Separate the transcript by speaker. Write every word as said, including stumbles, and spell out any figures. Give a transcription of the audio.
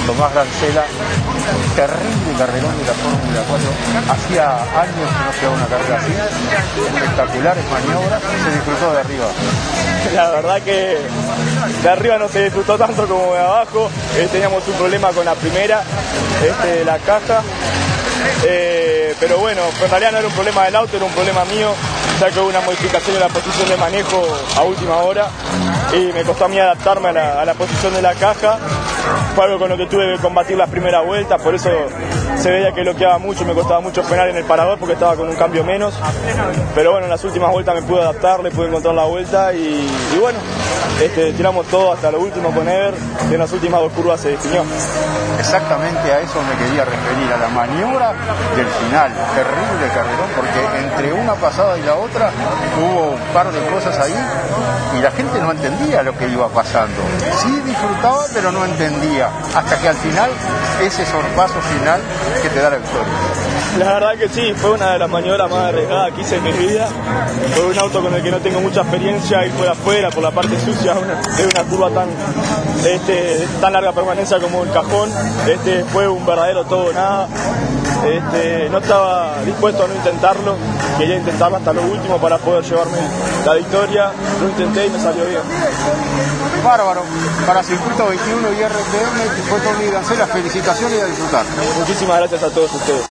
Speaker 1: Tomás Gancela, terrible carrerón de la Fórmula cuatro. Hacía años que no se daba una carrera así. Espectaculares maniobras, se disfrutó de arriba.
Speaker 2: La verdad que de arriba no se disfrutó tanto como de abajo. Eh, teníamos un problema con la primera, este, de la caja. Eh, pero bueno, en realidad no era un problema del auto, era un problema mío, ya que hubo una modificación de la posición de manejo a última hora y me costó a mí adaptarme a la, a la posición de la caja. Fue algo con lo que tuve que combatir las primeras vueltas, por eso se veía que bloqueaba mucho y me costaba mucho frenar en el parador porque estaba con un cambio menos. Pero bueno, en las últimas vueltas me pude adaptar, le pude encontrar la vuelta y, y bueno, este, tiramos todo hasta lo último con Ever, que en las últimas dos curvas se definió.
Speaker 1: Exactamente a eso me quería referir, a la maniobra del final. Terrible carrerón, porque entre una pasada y la otra hubo un par de cosas ahí y la gente no entendía lo que iba pasando. Sí disfrutaba, pero no entendía, hasta que al final, ese sorpaso final que te da la victoria.
Speaker 2: La verdad que sí, fue una de las maniobras más arriesgadas que hice en mi vida. Fue un auto con el que no tengo mucha experiencia, ir por afuera, por la parte sucia, una, de una curva tan, este, tan larga permanencia como el cajón. Este, fue un verdadero todo o nada. Este, no estaba dispuesto a no intentarlo, quería intentarlo hasta lo último para poder llevarme la victoria. Lo intenté y me salió bien.
Speaker 1: Bárbaro, para Circuito veintiuno y R T M, fue Tomás Gancela, felicitaciones y a disfrutar.
Speaker 2: Muchísimas gracias a todos ustedes.